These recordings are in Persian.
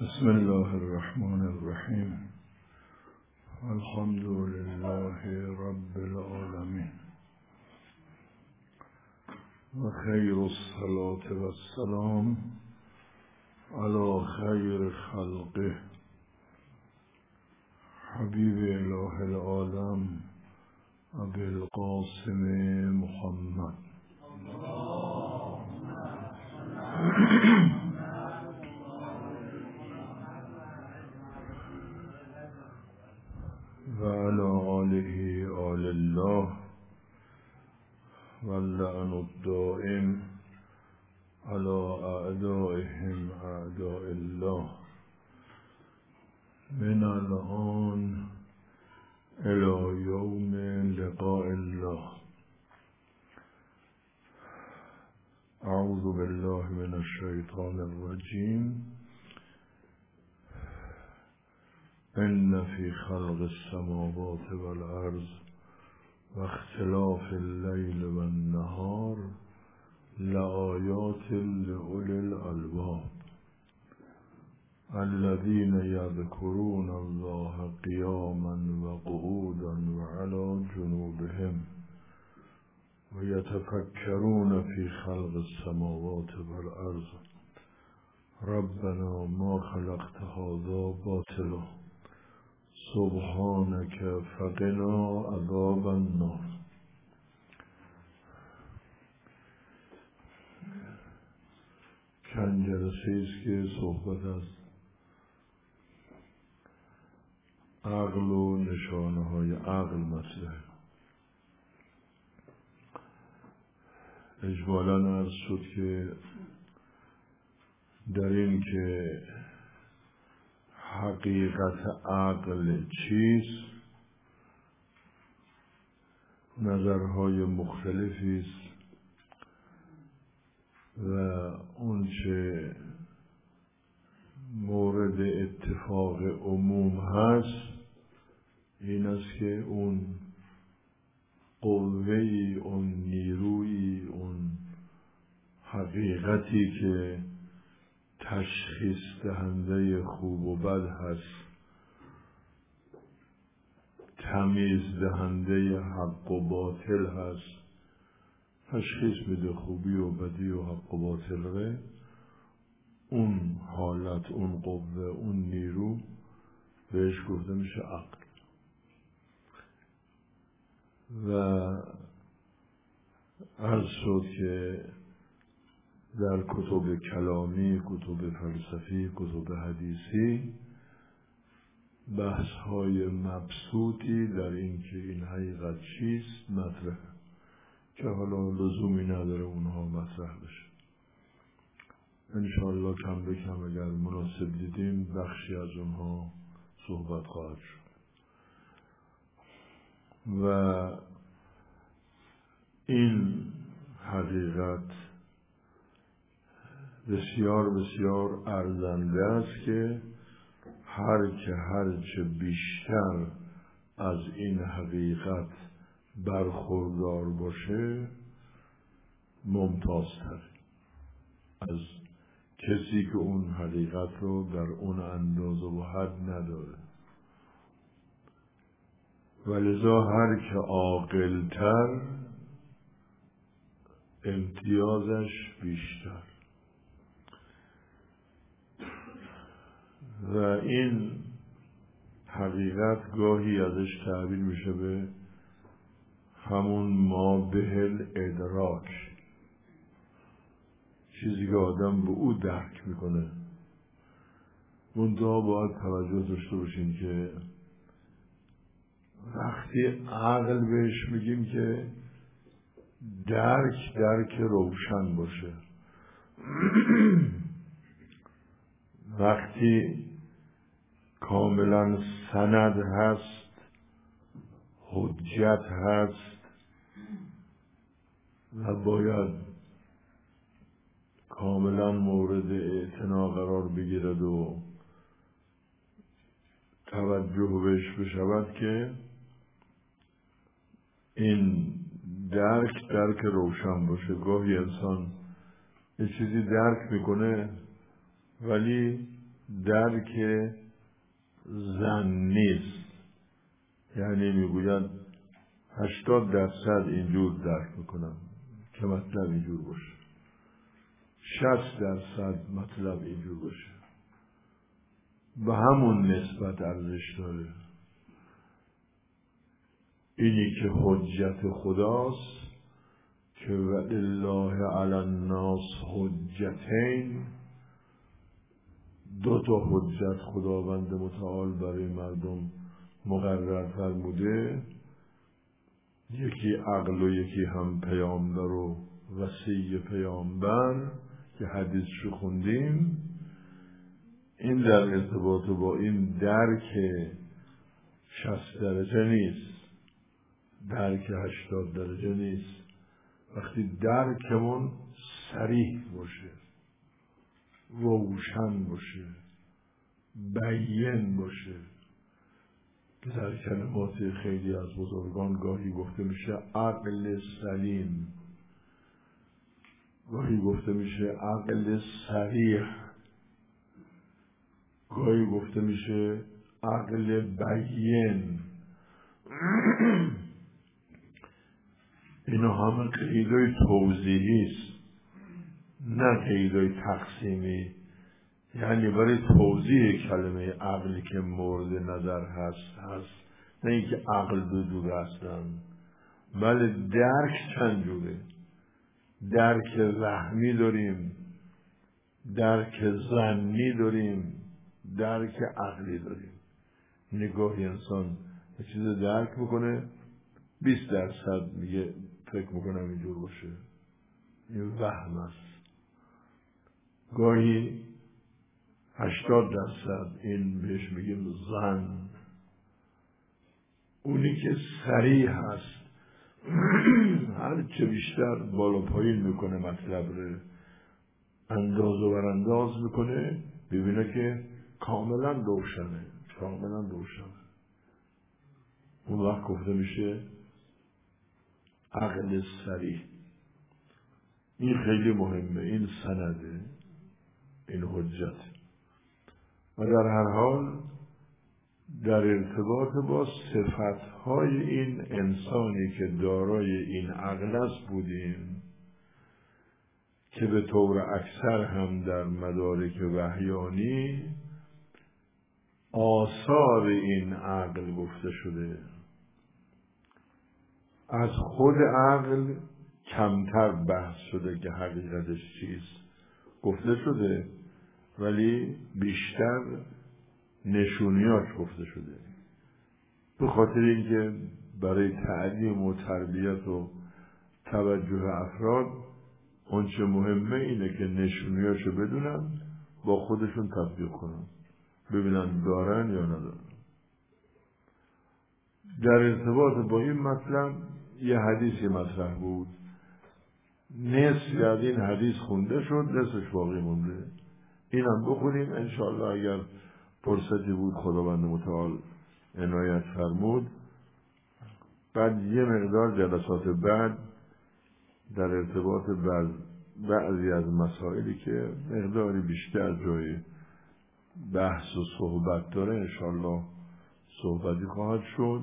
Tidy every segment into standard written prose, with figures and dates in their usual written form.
بسم الله الرحمن الرحیم. الحمد لله رب العالمین و خیر الصلاة و السلام علی خیر خلقه حبیب اله العالم ابی القاسم محمد و علی آله آل الله و اللعن الدائم علی اعدائهم اعداء الله من الآن الی یوم لقاء الله. اعوذ بالله من الشیطان الرجیم. ان فی خلق السماوات والارض و اختلاف اللیل و النهار لآیات لأولی الألباب الذین یذکرون الله قیاما و قعودا و علی جنوبهم و یتفکرون فی خلق السماوات والارض ربنا ما خلقت هذا باطلا سبحانك فقنا عذاب النار. چند جلسه است که صحبت از عقل و نشانه های عقل مطرحه. اجمالاً عرض شد که در این که حقیقت عقل چیست نظرهای مختلفی است و اون چه مورد اتفاق عموم هست این است که اون قوه‌ای، اون نیرویی، اون حقیقتی که تشخیص دهنده خوب و بد هست، تمیز دهنده حق و باطل هست، تشخیص میده خوبی و بدی و حق و باطل ره، اون حالت، اون قوه، اون نیرو بهش گفته میشه عقل. و عرض شد که در کتب کلامی، کتب فلسفی، کتب حدیثی بحث های مبسوطی در این که این حقیقت چیست مطرح که حالا لزومی نداره اونها مطرح بشه. انشاءالله کم به کم اگر مناسب دیدیم بخشی از اونها صحبت خواهد شد. و این حقیقت بسیار بسیار ارزنده است که هرچه بیشتر از این حقیقت برخوردار باشه ممتازتر از کسی که اون حقیقت رو در اون اندازه و حد نداره. ولذا هر که عاقل‌تر امتیازش بیشتر. و این حقیقت گاهی ازش تعبیر میشه به همون ما بهل ادراک، چیزی که آدم به او درک میکنه. منتها باید توجه داشته باشین که وقتی عقل بهش میگیم که درک روشن باشه، وقتی کاملا سند هست، حجت هست و باید کاملا مورد اعتنا قرار بگیرد و توجه بهش بشود که این درک روشن باشه. گاهی انسان یه چیزی درک میکنه ولی درک ظنی است. یعنی میگوید 80% اینجور درک میکنم که مطلب اینجور باشه، 60% مطلب اینجور باشه. به همون نسبت ارزش داره. اینی که حجت خداست که ولله علی الناس حجتین، 2 حجت خداوند متعال برای مردم مقرر فرموده، یکی عقل و یکی هم پیامبر و وصی پیامبر که حدیثشو خوندیم. این در ارتباط با این درک 60 درجه نیست، درک 80 درجه نیست. وقتی درکمون صریح باشه، روشن باشه، بیان باشه، که در کلمات خیلی از بزرگان گاهی گفته میشه عقل سلیم، گاهی گفته میشه عقل صریح، گاهی گفته میشه عقل بیان. اینا همه قیدای توضیحی است، نه قیدای تقسیمی. یعنی برای توضیح کلمه عقلی که مورد نظر هست، نه اینکه عقل 2 جوره هستن، بله درک چند جوره. درک وهمی داریم، درک ظنی داریم، درک عقلی داریم. نگاهی انسان یه چیز درک میکنه 20% میگه فکر میکنم اینجور باشه، این وهم است. گاهی 80% این بهش میگیم ظن. اونی که صریح هست هر چه بیشتر بالا پایین میکنه مطلب رو، انداز و برانداز میکنه، ببینه که کاملا روشنه، کاملا روشنه. اون وقت گفته میشه عقل صریح. این خیلی مهمه، این سنده، این حجت. و در هر حال در ارتباط با صفتهای این انسانی که دارای این عقل است بودیم، که به طور اکثر هم در مدارک وحیانی آثار این عقل گفته شده. از خود عقل کمتر بحث شده که حقیقتش چیست، گفته شده، ولی بیشتر نشونیاش گفته شده. به خاطر اینکه برای تعلیم و تربیت و توجه افراد اونچه مهمه اینه که نشونیاشو بدونن، با خودشون تطبیق کنن، ببینن دارن یا ندارن. در ارتباط با این مطلب یه حدیثی مطرح بود، نصف از این حدیث خونده شد، نصفش باقی مونده. اینم بخونیم انشاءالله، اگر فرصتی بود خداوند متعال عنایت فرمود. بعد یه مقدار جلسات بعد در ارتباط بعضی از مسائلی که مقداری بیشتر جای بحث و صحبت داره انشاءالله صحبتی خواهد شد.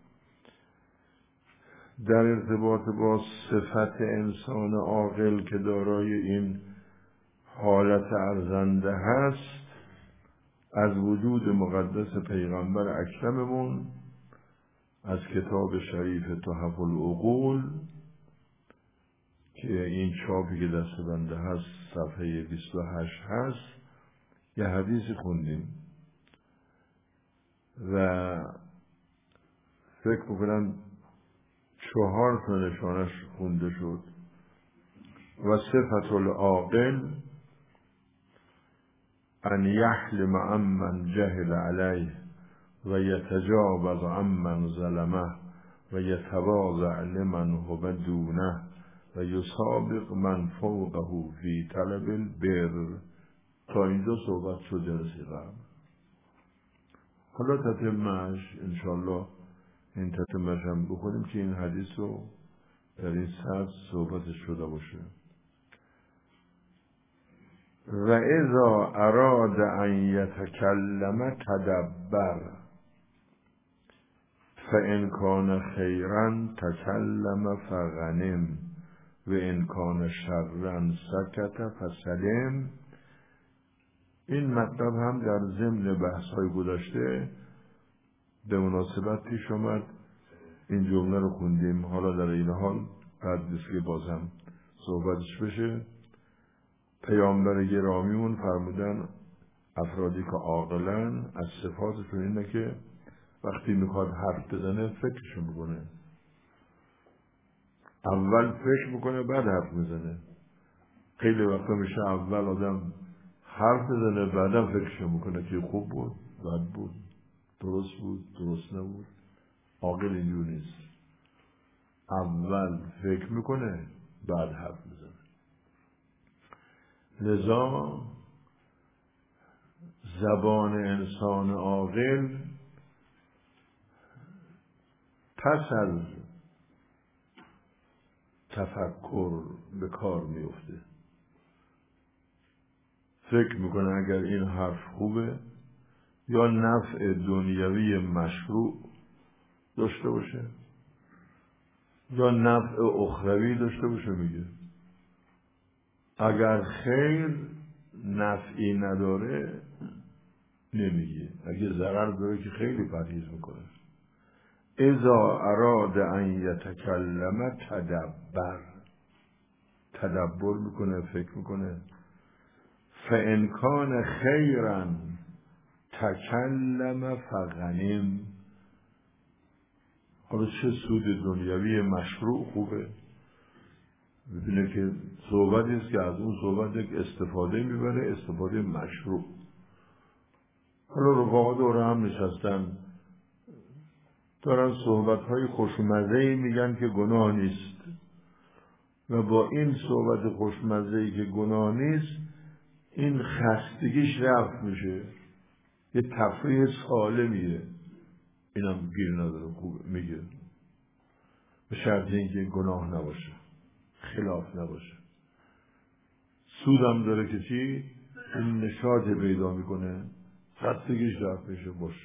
در ارتباط با صفت انسان عاقل که دارای این حالت ارزنده هست، از وجود مقدس پیغمبر اکرممون، از کتاب شریف تحف العقول که این چاپی که دست بنده هست صفحه 28 هست، یه حدیث خوندیم و فکر میکنم 4 تا نشانش خونده شد. و صفت العاقل ان یحلم عمن جهل علیه و یتجاوز عمن ظلمه و یتواضع لمن هو دونه و یسابق من فوقه فی طلب البر. تا اینجا صحبت شد جلسه قبل. حالا تتمهش انشالله، این تتمهش هم بخونیم که این حدیث رو در این سطح صحبتش شده باشه. و اذا اراد ان یتکلم تدبر فان کان خیرا تکلم فغنم و ان کان شرا سکت فسلم. این مطلب هم در ضمن بحث‌های گذشته به مناسبت پیش آمد. این جمله رو خوندیم. حالا در این حال بعد نیست که بازم صحبتش بشه. پیامبر گرامیون فرمودن افرادی که عاقلن از صفاتشون اینه که وقتی میخواد حرف بزنه فکرشو میکنه. اول فکر میکنه بعد حرف میزنه. خیلی وقتا میشه اول آدم حرف بزنه بعدم فکرشو میکنه که خوب بود بد بود درست بود درست نبود. عاقل اینجور نیست. اول فکر میکنه بعد حرف میزنه. لذا زبان انسان عاقل پس از تفکر به کار میفته. فکر میکنه اگر این حرف خوبه یا نفع دنیوی مشروع داشته باشه یا نفع اخروی داشته باشه میگه. اگر خیر نفعی نداره نمیگه. اگه ضرر داره که خیلی پرهیز میکنه. اذا اراد ان یتکلم تدبر میکنه فکر میکنه. فان کان خیرا تکلم فغنم. حالا چه سود دنیوی مشروع خوبه. ببینه که صحبتی است که از اون صحبت یک استفاده میبره استفاده مشروع. حالا رفاقا دور هم نشستن دارن صحبت‌های خوشمزه‌ای میگن که گناه نیست و با این صحبت خوشمزه‌ای که گناه نیست این خستگیش رفت میشه. یه تفریح سالمیه. اینم گیر نداره خوبه میگه به شرط اینکه گناه نباشه خلاف نباشه. سودم داره که چی؟ این نشاط پیدا میکنه خستگیش رفت میشه. باشه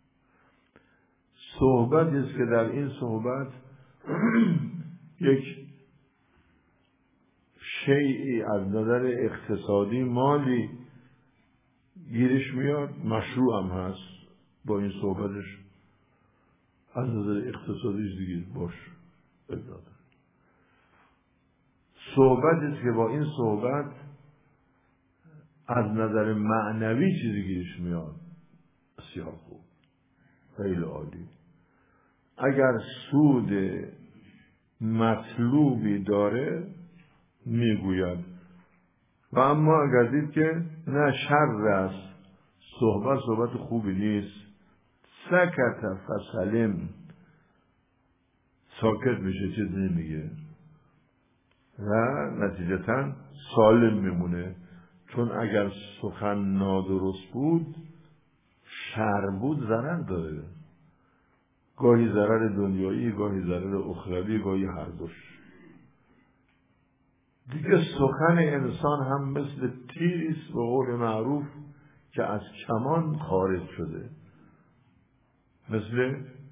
صحبت است که در این صحبت یک شیئی از نظر اقتصادی مالی گیرش میاد مشروع هم هست. با این صحبتش از نظر اقتصادیش دیگه باشه بداده. صحبت است که با این صحبت از نظر معنوی چیزی گیرش میاد بسیار خوب خیلی عالی. اگر سود مطلوبی داره میگوید و اما اگر دید که نه شر است صحبت خوبی نیست سکت فسلم ساکت میشه چیز نمیگه و نتیجتا سالم میمونه. چون اگر سخن نادرست بود شر بود ضرر داره. گاهی ضرر دنیایی گاهی ضرر اخروی گاهی هر دوش. دیگه سخن انسان هم مثل تیریست به قول معروف که از کمان خارج شده. مثل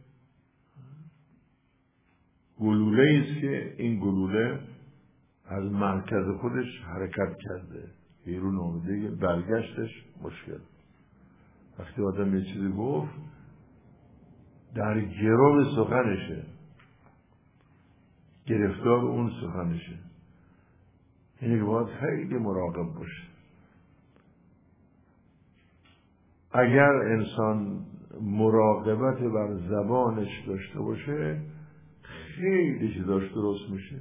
گلوله است که این گلوله از مرکز خودش حرکت کرده بیرون آمده برگشتش مشکل. وقتی آدم یه چیزی گفت در گرو سخنشه گرفتار اون سخنشه. اینه که باید خیلی مراقب باشه. اگر انسان مراقبت بر زبانش داشته باشه خیلی چیزاش درست میشه.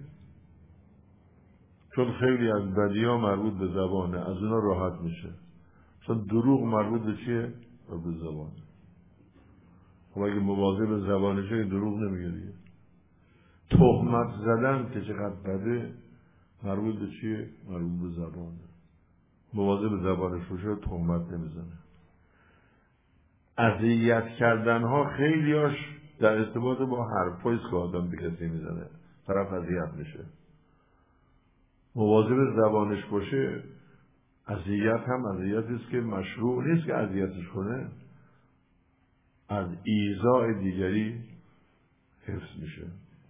چون خیلی از بدی‌ها مربوط به زبانه از اونا راحت میشه. چون دروغ مربوط به چیه؟ به زبانه. خب اگه مواظب به زبانشه دروغ نمیگه دیگه. تهمت زدن که چقدر بده مربوط به چیه؟ مربوط به زبانه. مواظب به زبانش باشه تهمت نمیزنه. اذیت کردن ها خیلیاش در ارتباط با حرفایی که آدم به کسی میزنه طرف اذیت میشه. مواظب زبانش باشه اذیت هم اذیتی است که مشروع نیست که اذیتش کنه، از ایذاء دیگری حفظ میشه.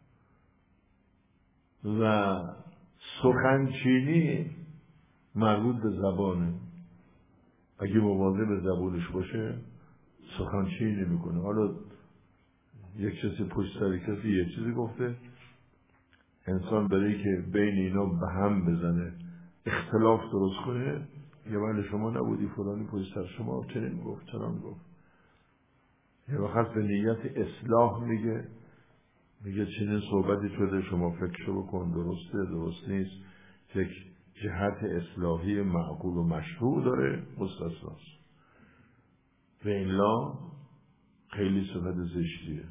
و سخنچینی مربوط به زبانه. اگه مواظب به زبانش باشه سخنچینی نمیکنه. حالا یک کسی پشت سر کسی یه چیزی گفته، انسان برای که بین اینا به هم بزنه، اختلاف درست کنه، یه ولی شما نبودی فلانی پشت سر شما چنین گفت چنان گفت. یه وقت به نیت اصلاح میگه چنین صحبتی شده، شما فکرشو بکن، درسته درست نیست، یک جهت اصلاحی معقول و مشروع داره، مستثناست. و الا خیلی صفت زشتیه.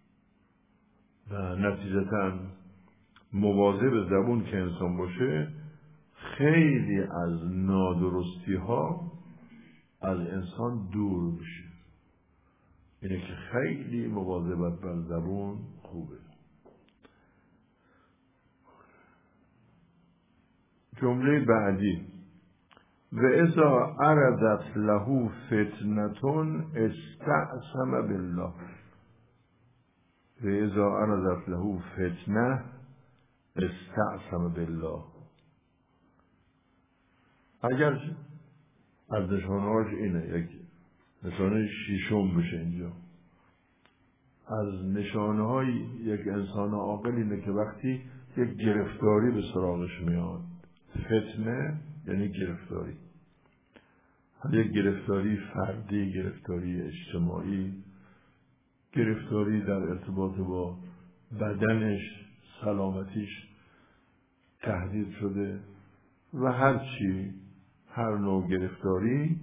و نتیجتاً مواظب زبون که انسان باشه، خیلی از نادرستی ها از انسان دور بشه. اینه که خیلی مواظبت بر زبون خوبه. جمله بعدی: و اذا عرضت له فتنة استعصم بالله. و اذا عرضت له فتنه استعصم بالله. اگر از نشانهاش اینه، یک نشانه شیشم بشه اینجا، از نشانه های یک انسان عاقل اینه که وقتی یک گرفتاری به سراغش میاد، فتنه یعنی گرفتاری، یک گرفتاری فردی، گرفتاری اجتماعی، گرفتاری در ارتباط با بدنش، سلامتیش تهدید شده و هر نوع گرفتاری،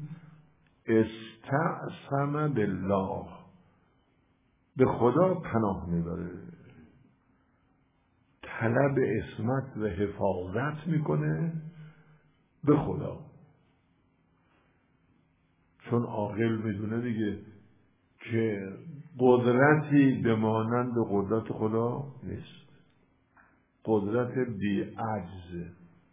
استعصم بالله، به خدا پناه میبره، طلب عصمت و حفاظت میکنه به خدا. چون عاقل میدونه دیگه که قدرتی بمانند قدرت خدا نیست، قدرت بی عجزه.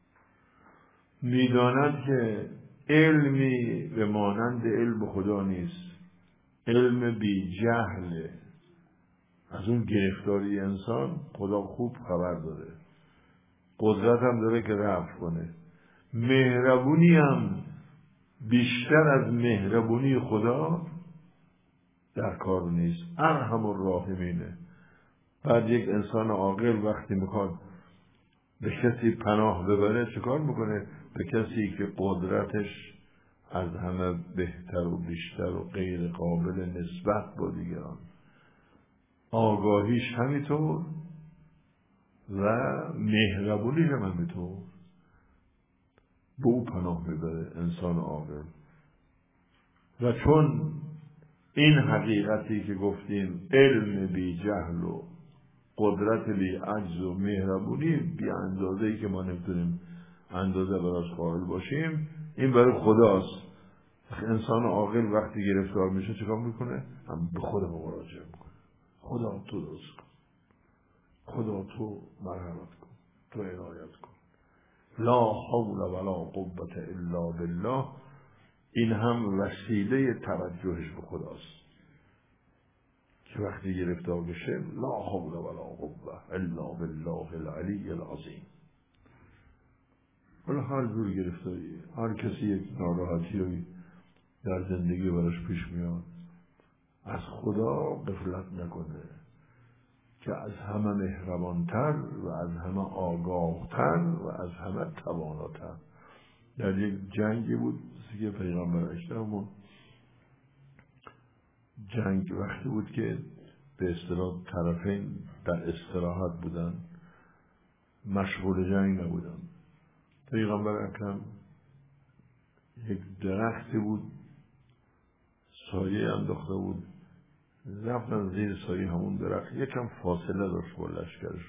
میداند که علمی بمانند علم خدا نیست، علم بی جهله. از اون گرفتاری انسان خدا خوب خبر داره، قدرت هم داره که رفع کنه. مهربونی هم بیشتر از مهربونی خدا در کار نیست. ارحم الراحمینه. بعد یک انسان عاقل وقتی میخواد به کسی پناه ببره چیکار میکنه؟ به کسی که قدرتش از همه بهتر و بیشتر و غیر قابل نسبت با دیگران، آگاهیش همینطور و مهربونیش هم همینطور، به او پناه میبره انسان عاقل. و چون این حقیقتی که گفتیم، علم بی جهل و قدرت بی عجز و مهربونی بی اندازه‌ای که ما نمیتونیم اندازه براش قائل باشیم، این برای خداست. انسان عاقل وقتی گرفتار میشه چیکار میکنه؟ هم به خدا مراجعه میکنه. خدا تو درست کن، خدا تو مرحمت کن، تو عنایت کن. لا حول ولا قوة الا بالله. این هم وسیله توجهش به خداست که وقتی گرفتار بشه لا حول ولا قوة الا بالله العلی العظیم. ولی هر جور گرفتاری، هر کسی یک ناراحتی در زندگی براش پیش میاد، از خدا غفلت نکنه که از همه مهربانتر و از همه آگاهتر و از همه تواناتر. در یک جنگی بود که پیغمبر اکرم، جنگ وقتی بود که به اصطلاح طرفین در استراحت بودن، مشغول جنگ نبودن. پیغمبر اکرم یک درختی بود، سایه انداخته بود، رفتن زیر سایه همون درخت، یکم فاصله داشت با لشکرش.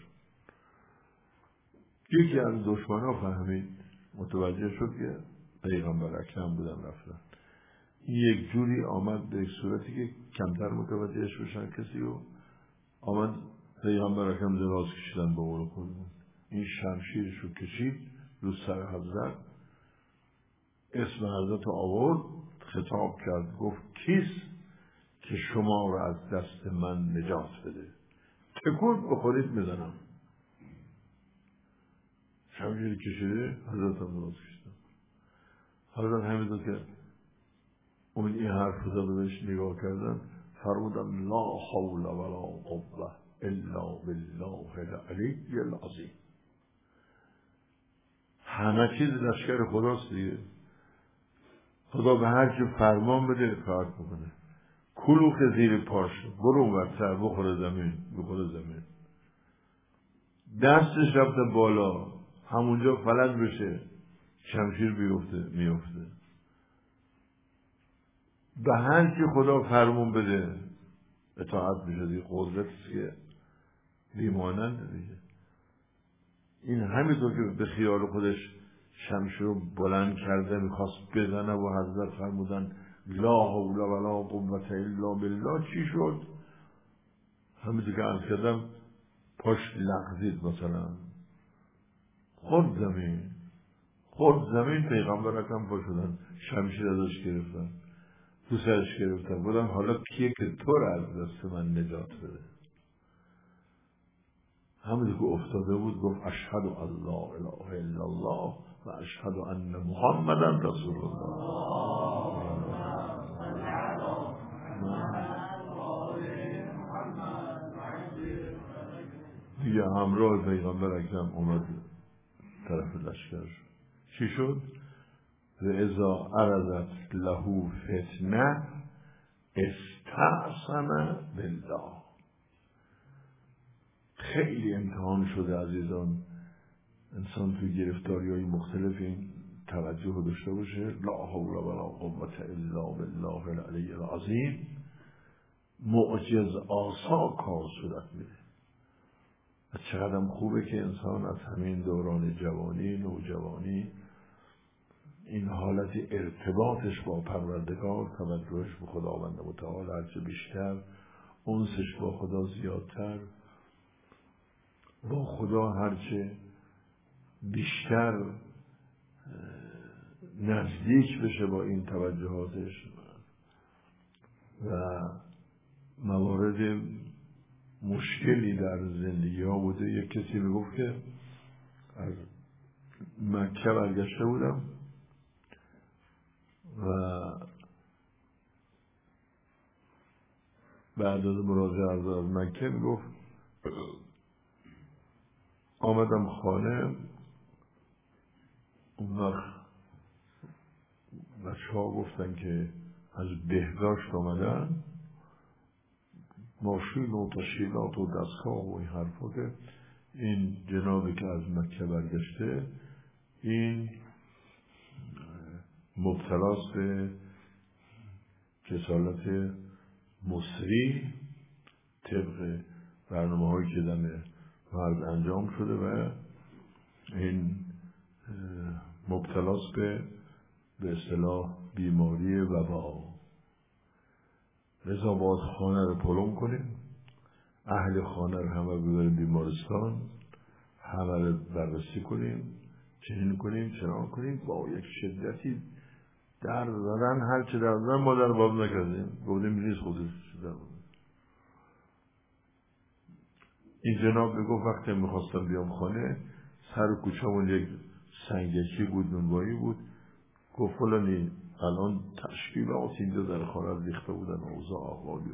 یکی از دشمنان فهمید، متوجه شد که پیغمبر اکرم بودن رفتن. این یک جوری آمد به صورتی که کمتر متوجهش بشن کسی، و آمد پیغمبر اکرم دراز کشیدن به قول خودمون. این شمشیرش رو کشید رو سر حضرت، اسم حضرت آورد، خطاب کرد، گفت کیست که شما را از دست من نجات بده؟ تکون بخورید میزنم. شمشیر کشیده، حضرت هم دراز کشیدن. حضرت همینطور که اون این حرف رو بهش نگاه کردن فرمودن لا حول ولا قوة الا بالله العلی العظیم. همه چیز لشکر خداست دیگه. خدا به هر کی فرمان بده اطاعت میکنه. کلوخ زیر پاش برو ورتر بخوره زمین. دستش رفته بالا، همونجا فلج بشه، شمشیر میفته. به هر کی خدا فرمان بده اطاعت میشه دیگه. قدرتیست که بیمانند دیگه. این همینطور که به خیال خودش شمشیر رو بلند کرده میخواست بزنه و حضرت فرمودن لا حول ولا قوة الا بالله، چی شد؟ همینطور که عرض کردم پاش لغزید، مثلا خورد زمین. پیغمبر اکرم پا شدن، شمشیر ازش گرفتن، تو سرش گرفتن، بودن حالا کیه که تو را از دست من نجات بده؟ همینطور که افتاده بود گفت اشهد ان لا اله الا الله و اشهد ان محمدا رسول الله. دیگه همراه پیغمبر اکرم اومد طرف لشکر. چی شد؟ و اذا عرضت له فتنه استعصم بالله. خیلی امتحان شده عزیزان انسان توی گرفتاری‌های مختلف این توجه رو داشته باشه. لا حول ولا قوة الا بالله العلی العظیم. معجز آسا کار صورت میده. چقدر خوبه که انسان از همین دوران جوانی، نوجوانی، این حالت ارتباطش با پروردگار، توجهش به خداوند متعال هرچه بیشتر، انسش با خدا زیادتر، با خدا هرچه بیشتر نزدیک بشه با این توجهاتش. و موارد مشکلی در زندگی ها بوده. یک کسی میگفت که از مکه برگشته بودم و بعد از مراجعه از مکه میگفت آمدم خانه، اون وقت بچه ها گفتن که از بهداشت آمدن، ماشین و تشکیلات و دستگاه و این حرفا، که این جنابی که از مکه برگشته این مبتلاست به کسالت مصری طبق برنامه هایی که دم مرد انجام شده و این مبتلاست به اصطلاح بیماری وبا. لذا باید خانه رو پلم کنیم، اهل خانه رو همه ببریم بیمارستان، همه رو بررسی کنیم، چنین کنیم چنان کنیم. با یک شدتی در زدن، هر چه در زدن ما در باب نکردیم، گفتیم ریز خودش در باب. این جناب بگفت وقتی میخواستم بیام خانه، سر کوچه‌مون یک سنگکی بود، نونوایی بود، گفت فلانی الان تشکیلات اینجا در خانه ریخته بودن، اوضاع احوالی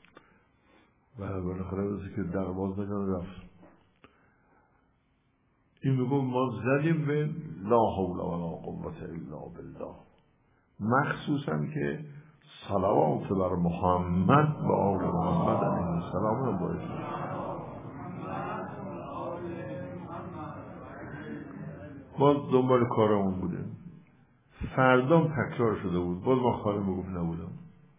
و بالاخره روزی که در باز نکنه رفت. این میگفت ما زدیم به لا حول ولا قوة الا بالله، مخصوصا که صلوات بر محمد و آل محمد علیه السلام باشه. ما دنبال کارمون بودیم. فردام تکرار شده بود، باز ما خانه میگفت نبودم.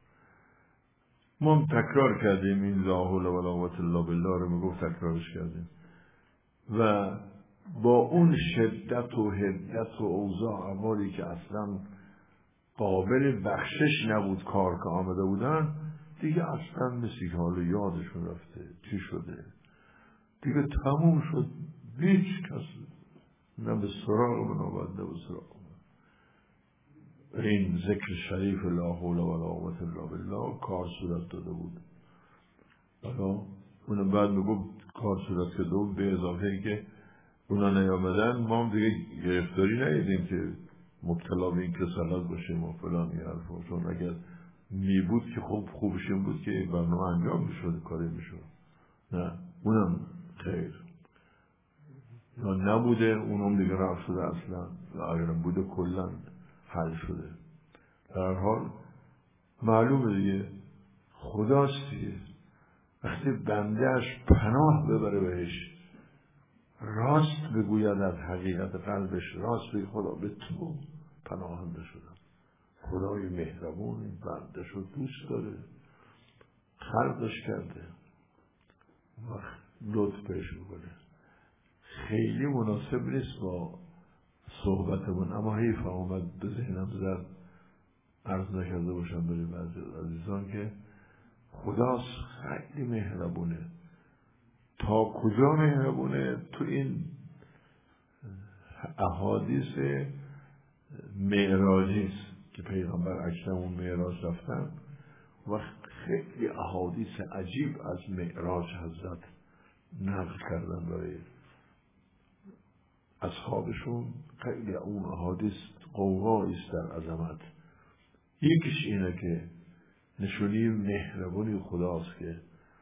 ما هم تکرار کردیم این لا حول ولا قوة الا بالله رو، میگفت تکرارش کردیم و با اون شدت و حدت و اوضاع احوالی که اصلا قابل بخشش نبود کار که آمده بودن، دیگه اصلا مثل که حالا یادشون رفته چی شده، دیگه تموم شد. هیچ کس نه به سراغ من آمد نه به سراغ من. این ذکر شریف لا حول ولا قوة الا بالله کار صورت داده بود. حالا اونم بعد میگفت کار صورت داده بود، به اضافه ای که اونا نیامدن ما هم دیگه گرفتاری ندیدیم که مبتلا به این کسالت باشیم و فلان این حرفا، چون اگر می بود که خوبش این بود که برنامه انجام میشد، کاری میشد. نه اونم خیر یا نبوده، اونم دیگه رفت شده اصلا، و اگرم بوده کلا حل شده. در حال معلومه دیگه خداست دیگه، وقتی بندهش پناه ببره بهش، راست بگوید از حقیقت قلبش، راست بگه خدا به تو پناهنده شدم، خدای مهربون این بندش رو دوست داره، خلقش کرده و لطف بهش میکنه. خیلی مناسب نیست با صحبتمون، اما حیف آمد به ذهنم زد عرض نکرده باشم برای بعضی عزیزان که خداست خیلی مهربونه. تا کجا مهربونه؟ تو این احادیث معراجی است که پیغمبر اکرم اون معراج رفتن و خیلی احادیث عجیب از معراج حضرت نقل کردن برای اصحابشون. خیلی اون احادیث قوقایی است در عظمت. یکیش اینه که نشونی مهربانی خداست که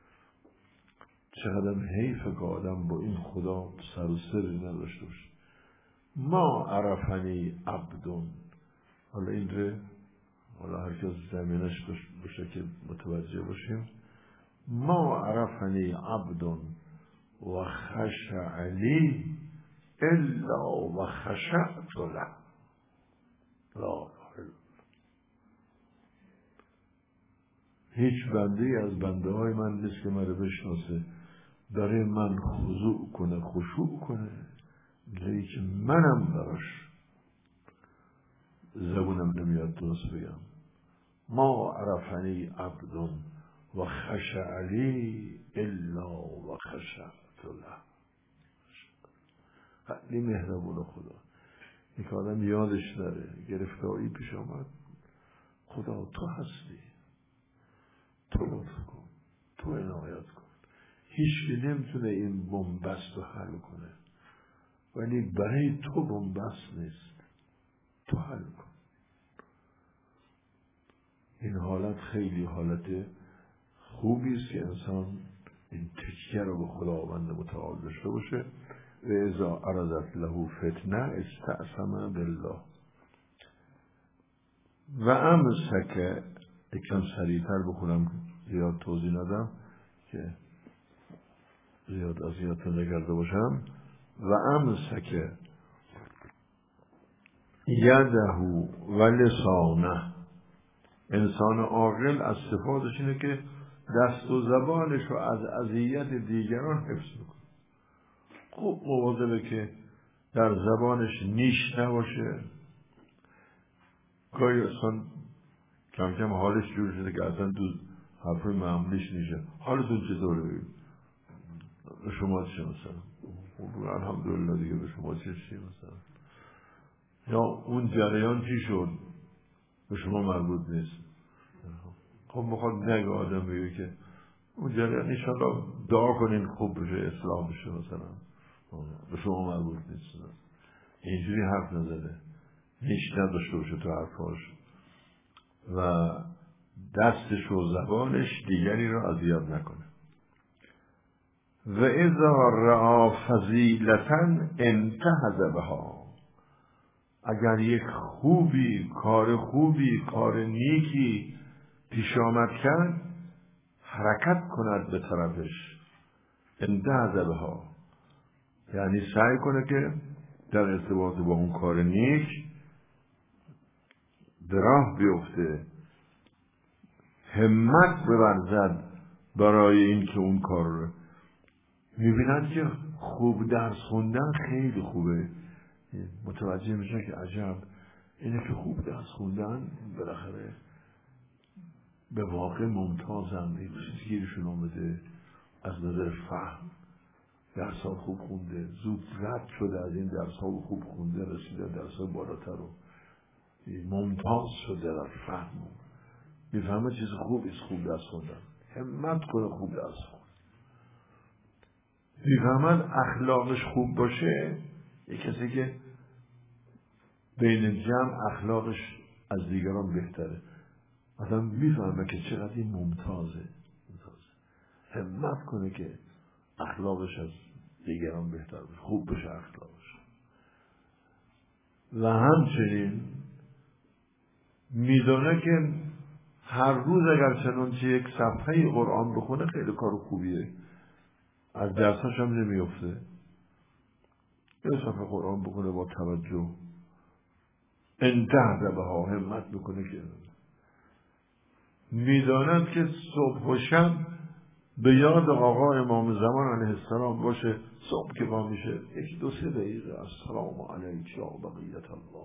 چقدر حیفه که آدم با این خدا سر و سری نداشته باشه. ما عرفنی عبدون، حالا این رو حالا هر کس زمینش باشه که متوجه باشیم. ما عرفنی عبدون و خشع لی الا و خشعت له. لا هیچ بنده از بنده های من نیست که من رو بشناسه برای من خضوع کنه، خشوع کنه، لیکن منم براش زبونم نمیاد درست بگم. ما عرفنی عبدون و خشع لی الا و خشعت له. خیلی مهربون خدا. این که آدم یادش نره گرفتاری پیش آمد، خدا تو هستی، تو لطف کن، تو عنایت کن. هیچ نمیتونه این بنبست رو حل کنه، ولی برای تو بنبست نیست، تو حل کن. این حالت خیلی حالت خوبی است که انسان این تکیه رو به خداوند متعال داشته باشه. و اذا عرضت له فتنه استعصم بالله و امسک. یکم سریعتر بخونم زیاد توضیح ندم که زیاد اذیتتون نکرده باشم. و امسک یده و لسانه. انسان عاقل از صفاتش اینه که دست و زبانش رو از اذیت دیگران حفظ میکنه. خوب مواظبه که در زبانش نیش نباشه. گاهی اصلا کم کم حالش جور شده که اصلا تو حرفای معمولیش نیشه. حالتون چطوره بگید؟ به شما چه مثلا؟ الحمدلله دیگه به شما چه مثلا؟ یا اون جریان چی شد؟ به شما مربوط نیست. خب میخواد نگه آدم بگه که اون جریان انشالله دعا کنین خوب بشه، اصلاح بشه مثلا، به شما مربوط نیست. اینجوری حرف نزده، نیش نداشته باشه تو حرفاش و دستش و زبانش دیگری را اذیت نکنه. و اذا رعا فضیلتا انتهض بها. اگر یک خوبی، کار خوبی، کار نیکی پیش آمد کرد، حرکت کند به طرفش. انتهض بها یعنی سعی کنه که در ارتباط با اون کار نیک به راه بیفته، همت بورزد برای این که اون کار رو میبینند که خوب درس خوندن خیلی خوبه. متوجه میشن که عجب اینه که خوب درس خوندن بالاخره به واقع ممتازن، این چیزی گیرشون آمده از نظر فهم. درس ها خوب خونده، زود رد شده از این درس ها خوب خونده، رسیده درس ها بالاتر رو ممتاز شده در فهم، میفهمه چیز خوبی است خوب درس خوندن، همت کنه خوب درس خوند. میفهمد اخلاقش خوب باشه، یک کسی که بین جمع اخلاقش از دیگران بهتره، مثلا میفهمه که چقدر این ممتازه. همت کنه که اخلاقش از دیگران بهتر باشه، خوب بشه اخلاقش. و همچنین میدونه که هر روز اگر چنانچه یک صفحه قرآن بخونه خیلی کار خوبیه، از درساش هم نمیفته. یک صفحه قرآن بخونه با توجه، انتهى بها، همت میکنه که میداند که صبح و شب به یاد آقا امام زمان علیه السلام باشه. صبح که با میشه یک 2-3 دقیقه السلام علیک یا بقیت الله،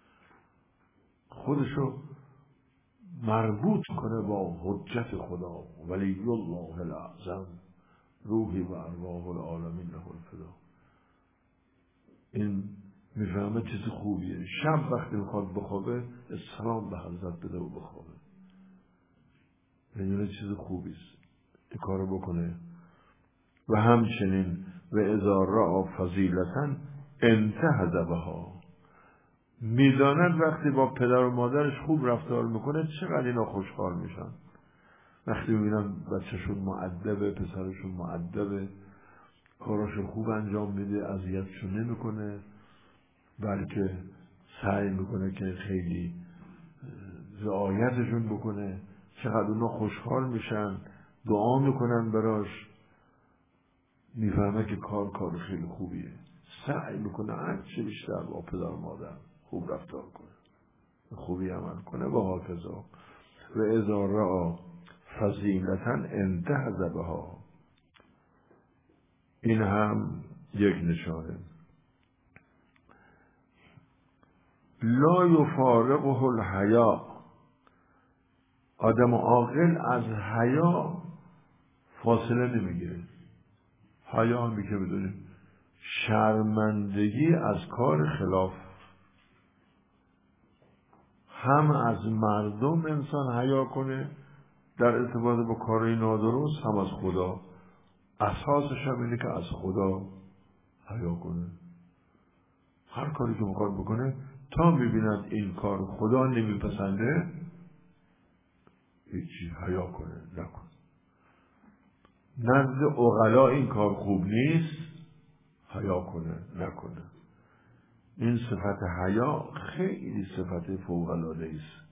خودشو مربوط کنه با حجت خدا، ولی الله الاعظم روحی و ارواح العالمین له الفدا. این میفهمه چیز خوبیه. شب وقتی میخواد بخوابه السلام به حضرت بده و بخوابه، یعنی چیز خوبیست، این کارو بکنه. و همچنین و اذا رأى فضیلتا انتهض بها، میداند وقتی با پدر و مادرش خوب رفتار میکنه چقدر اینا خوشحال میشن. وقتی میبینن بچهشون مؤدبه، پسرشون مؤدبه، کاراشو خوب انجام میده، اذیتشون نمیکنه، بلکه سعی میکنه که خیلی رعایتشون بکنه، چقدر اونا خوشحال میشن، دعا میکنن براش. میفهمه که کار خیلی خوبیه، سعی میکنه هرچه بیشتر با پدر و مادر خوب رفتار کنه، خوبی عمل کنه. و هاکذا و اذا رأى فضیلتا انتهض بها، این هم یک نشانه. لا یفارقه الحیا، آدم عاقل از حیا فاصله نمیگیره. حیا همی که بدونیم شرمندگی از کار خلاف، هم از مردم انسان حیا کنه در ارتباط با کارهای نادرست، هم از خدا. اساسش هم اینه که از خدا حیا کنه. هر کاری که میخواد بکنه تا میبیند این کار خدا نمیپسنده، هیچی حیا کنه نکنه. نزد عقلا این کار خوب نیست، حیا کنه نکنه. این صفت حیا خیلی صفت فوق‌العاده است،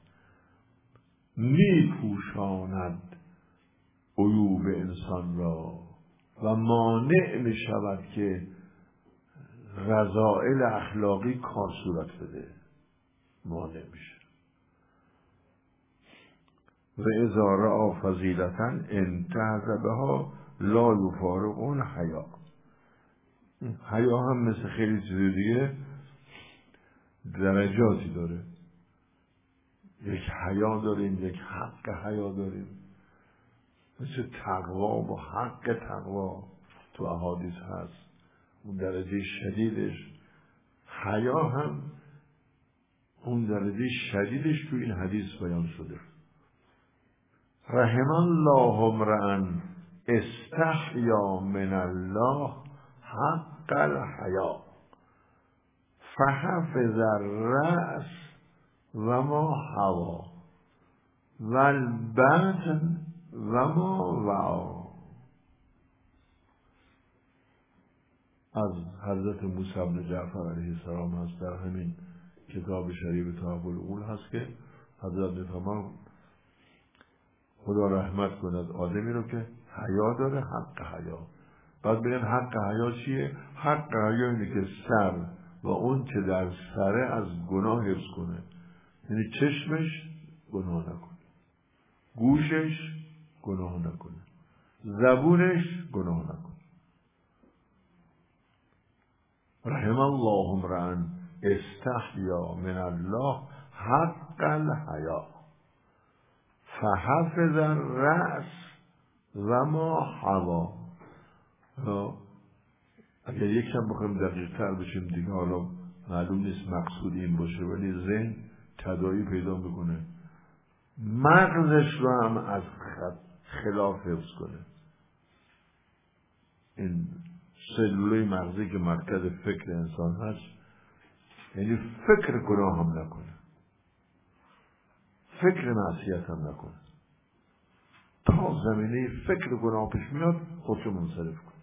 میپوشاند عیوب انسان را و مانع میشود که رذائل اخلاقی کار صورت بده، مانع میشه. و اذا رأى فضیلتا انتهض بها لا یفارق الحیا. حیا هم مثل خیلی چیز دیگه درجاتی داره. یک حیا داریم، یک حق حیا داریم. مثل تقوا و حق تقوا تو احادیث هست، اون درجه شدیدش. حیا هم اون درجه شدیدش تو این حدیث بیان شده. رحم الله امرأ استحیا من الله حق الحیا فحفظ الرأس و ما هوا و البطن و ما وعا. از حضرت موسی بن جعفر علیه السلام هست، در همین کتاب شریف تحف العقول هست که حضرت میفرمایند خدا رحمت کند آدمی رو که حیا داره، حق حیا. بعد بگن حق حیا چیه؟ حق حیا اینه که سر و اون که در سره از گناه حفظ کنه، یعنی چشمش گناه نکنه، گوشش گناه نکنه، زبونش گناه نکنه. رحم الله امرأ استحیا من الله حق الحیا فحفظ الرأس و ما هوا. اگر یکم بخوایم دقیق تر بشیم دیگه، حالا معلوم نیست مقصود این باشه، ولی ذهن تداعی پیدا میکنه، مغزش رو هم از خلاف حفظ کنه. این سلولای مغزی که مرکز فکر انسان هست، یعنی فکر گناه هم نکنه، فکر معصیت هم نکنه، تا زمینه فکر گناه پیش میاد خودشو منصرف کنه،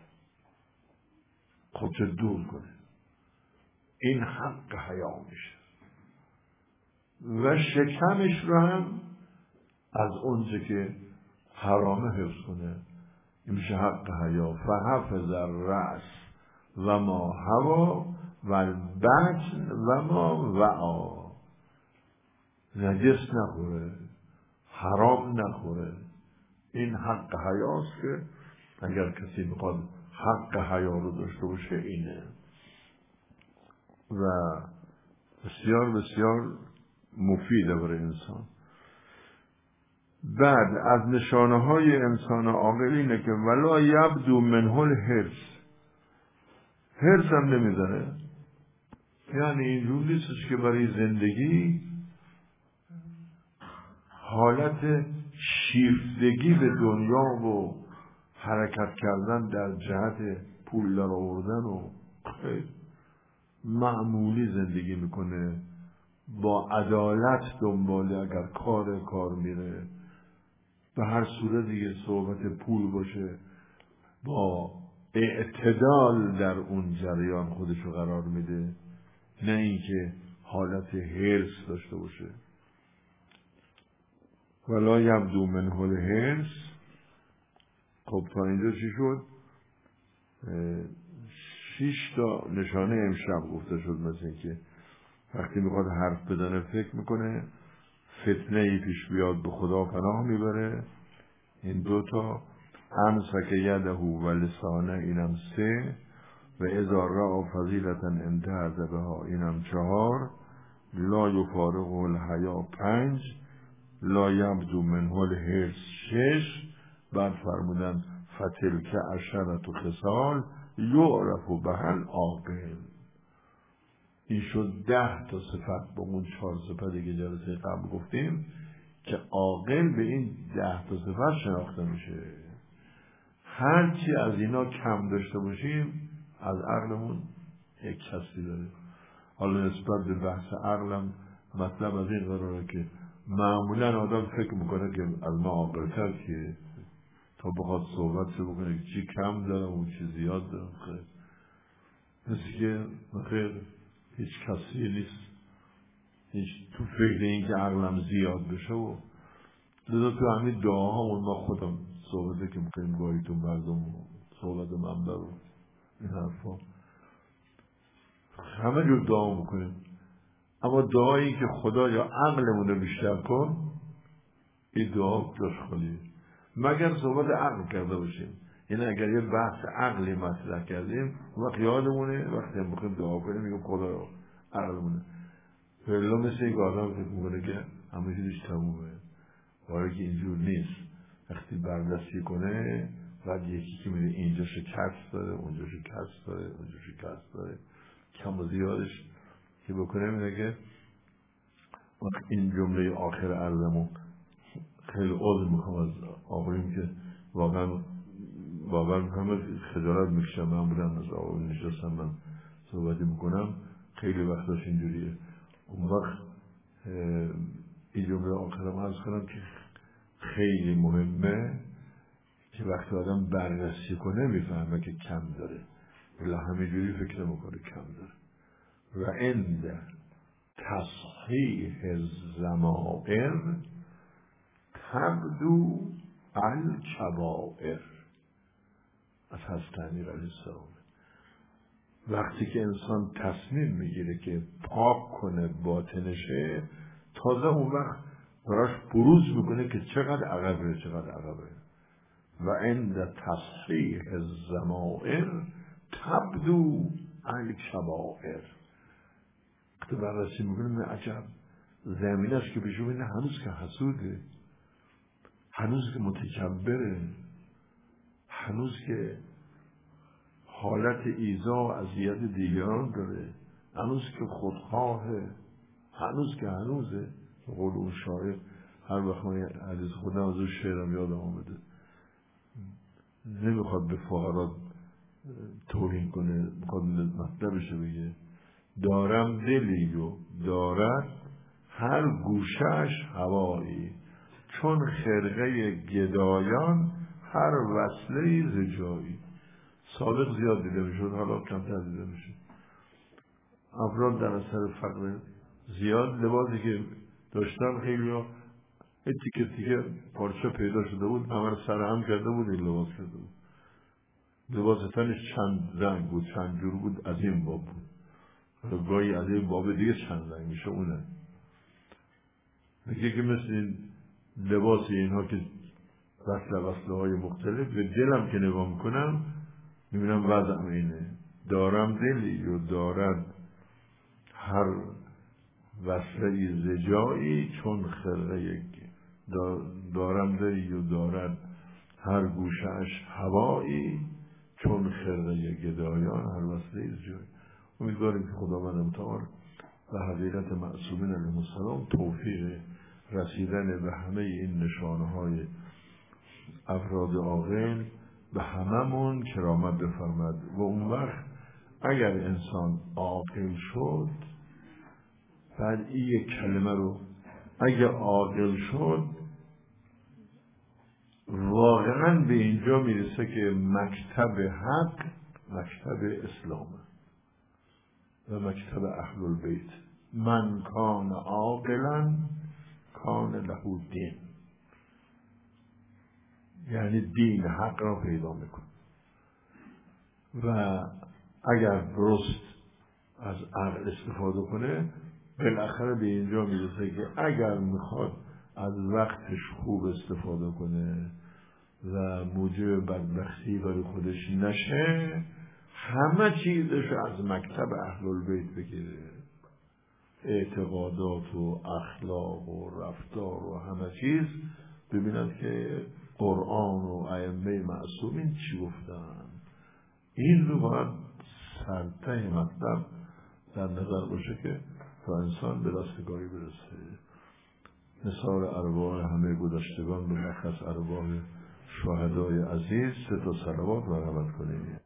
خودشو دور کنه. این حق حیا میشه و شکمش رو هم از اونچه که حرامه حفظ کنه. این میشه حق حیا. فحفظ الرأس و ما هوا و البطن و ما وعا. نجس نخوره، حرام نخوره. این حق حیاست که اگر کسی میخواد حق حیا رو داشته باشه اینه و بسیار بسیار مفیده برای انسان. بعد از نشانه های انسان عاقل اینه که ولا یبدو منه الحرص. حرص هم نمیزنه، یعنی اینجور نیستش که برای زندگی حالت شیفتگی به دنیا و حرکت کردن در جهت پول در آوردن و معمولی زندگی میکنه، با عدالت دنباله، اگر کار میره به هر صورت دیگه صحبت پول باشه، با اعتدال در اون جریان خودشو قرار میده، نه اینکه حالت حرص داشته باشه. ولا یبدو منه الحرص. خب تا اینجا چی شد؟ 6 تا نشانه امشب گفته شد. مثل اینکه وقتی میخواد حرف بزنه فکر میکنه، فتنه ای پیش بیاد به خدا پناه میبره. این 2 تا. امسک یده و لسانه، اینم 3. و اذا رأى فضیلة انتهز بها، اینم 4. لا یفارق الحیا 5. لا یبدو منه الحرص 6. بعد فرمودن فتلک عشرة خصال یعرف بها العاقل. این شد 10 تا صفت با اون 4 صفتی که جلسه قبل گفتیم که عاقل به این 10 تا صفت شناخته میشه. هرچی از اینا کم داشته باشیم از عقلمون یک کسی داره. حالا نسبت به بحث عقلم مطلب از این قراره که معمولا آدم فکر میکنه که از ما عاقل‌تر که تا بخواد صحبت شو بکنه که چی کم داره و چی زیاد داره. خیلی مثل که خیلی هیچ کسی نیست، هیچ تو فکر این که عقلم زیاد بشه. و لذا تو همین دعاهامون ما خودم صحبته که میکنیم گاهی تو مردم و صحبت منبر و این حرفا همه جور دعا میکنیم، اما دعایی که خدا یا عقلمون رو بیشتر کن، این دعا جاش خالیه. مگر صحبت عقل کرده باشیم، یعنی اگر یه بحث عقلی مطرح کردیم وقت یادمونه وقتی هم بخوایم دعا کنیم میگم خدا عقلمونه. فعلا مثل یک آدم فکر میکنه که همه چیزش تمومه، ولی که اینجور نیست. وقتی بردستی کنه بعد یکی که میره اینجا شکست داره، اونجا شکست داره، اونجا شکست داره، کم و زیادش که بکنه میگه که وقت این جمله آخر عرضمو خیلی عذر میخوام از آقاییم که واقعا میخوام خجالت میکشم. من بودم از آقاییم نشستم من صحبتی میکنم، خیلی وقتاش اینجوریه. اون وقت این جمله آخرم عرض کنم که خیلی مهمه که وقتی آدم بررسی کنه میفهمه که کم داره، ولی همینجوری فکر میکنه کم داره. و عند تصحیح الضمائر تبدو الکبائر. از حضرت علیه السلام. وقتی که انسان تصمیم میگیره که پاک کنه باطنشه، تازه اون وقت براش بروز میکنه که چقدر عقبه. و عند تصحیح الضمائر تبدو الکبائر. وقتی بررسی میکنه عجب زمینش که بشو بینه هنوز که حسوده، هنوز که متکبره، هنوز که حالت ایذا و اذیت دیگران داره، هنوز که خودخواهه، هنوز که هنوزه. قول اون شاعر هر وقت من حدیث خودم از اون شعرم یادم آمده، نمیخواد به فقرات توهین کنه، میخواد مطلبش بگه دارم دلی و دارد هر گوشش هوایی، چون خرقه گدایان هر وصله ز جایی. سابق زیاد دیده میشد، حالا کمتر دیده میشه. افراد در اثر فقر زیاد لباسی که داشتن خیلی ها تیکه پارچه پیدا شده بود، همه رو سرهم کرده بود، این لباس کرده بود. لباس تنش چند رنگ بود، چند جور بود، از این باب بود، گاهی از این باب دیگه چند رنگ میشه. اونه میگه که مثل این لباس اینها که وصله های مختلف، به دلم که نگاه میکنم میبینم وضعم اینه. دارم دلی و دارد هر وصله ز جایی، چون خرقه دارم دلی و دارد هر گوشش هوایی، چون خرقه گدایان هر وصله ز جایی. امیدواریم که خداوند متعال و حقیقت معصومین علیهم السلام توفیق رسیدن به همه این نشانه های افراد عاقل به هممون کرامت بفرمد. و اون وقت اگر انسان عاقل شد، بعد این یک کلمه رو اگر عاقل شد واقعا به اینجا میرسه که مکتب حق مکتب اسلامه و مکتب اهل البیت. من کان عاقلا کان له دین، یعنی دین حق را پیدا میکن. و اگر درست از عقل استفاده کنه بالاخره به اینجا میرسه که اگر میخواد از وقتش خوب استفاده کنه و موجب بدبختی برای خودش نشه، همه چیزش از مکتب اهل البیت بگیره، اعتقادات و اخلاق و رفتار و همه چیز، ببیند که قرآن و ائمه معصومین چی گفتن. این رو باید سرته مطلب در نظر باشه که تا انسان به رستگاری برسه. نثار ارواح همه گذشتگان به مخص ارواح شهدای عزیز 3 صلوات مرحمت کنید.